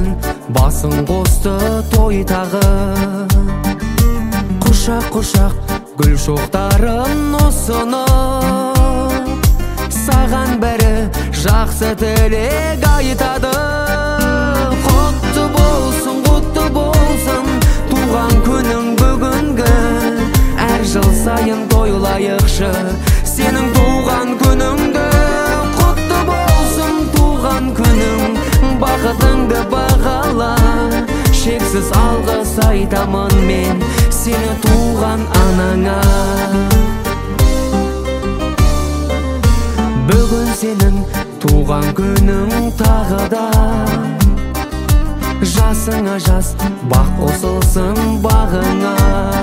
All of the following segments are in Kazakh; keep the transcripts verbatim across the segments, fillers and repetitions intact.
басын қосты той тағы. Құшақ құшақ гүл шоқтарын ұсынып, саған бәрі жақсы тілек айтады. Құтты болсын, құтты болсын туған күнің бүгінгі. Әр жыл сайын тойлайықшы сенің туған күніңді. Құтты болсын туған күнің, бақытыңды бағала. Шексіз алғыс айтамын мен сені туған анаңа. Бүгін сенің туған күнің тағы да. Жасыңа жас, бақ қосылсын бағыңа.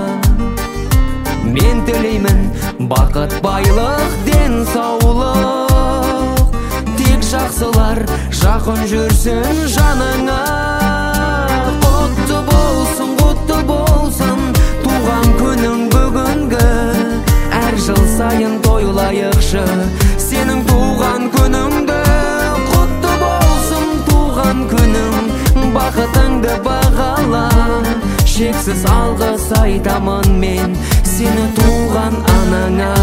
Мен тілеймін бақыт, байлық, денсаулық. Тек жақсылар жақын жүрсін жаныңа. Құтты болсын, құтты болсын туған күнің бүгінгі. Әр жыл сайын тойлайықшы сенің туған күніңді. Құтты болсын туған күнің, бақытыңды бағала. Шексіз алғыс айтамын мен сені туған анаңа.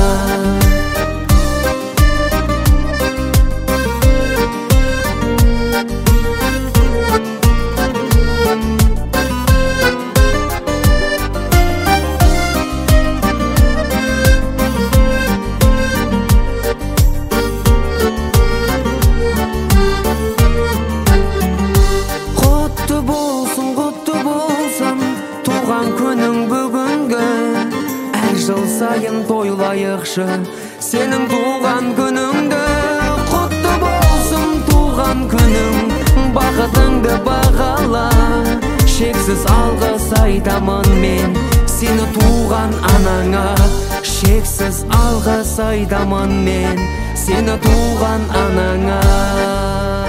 Туған күнің бүгінгі. Әр жыл сайын тойлайықшы сенің туған күніңді. Құтты болсын туған күнің, бақытыңды бағала. Шексіз алғыс айтамын мен сені туған анаңа. Шексіз алғыс айтамын мен сені туған анаңа.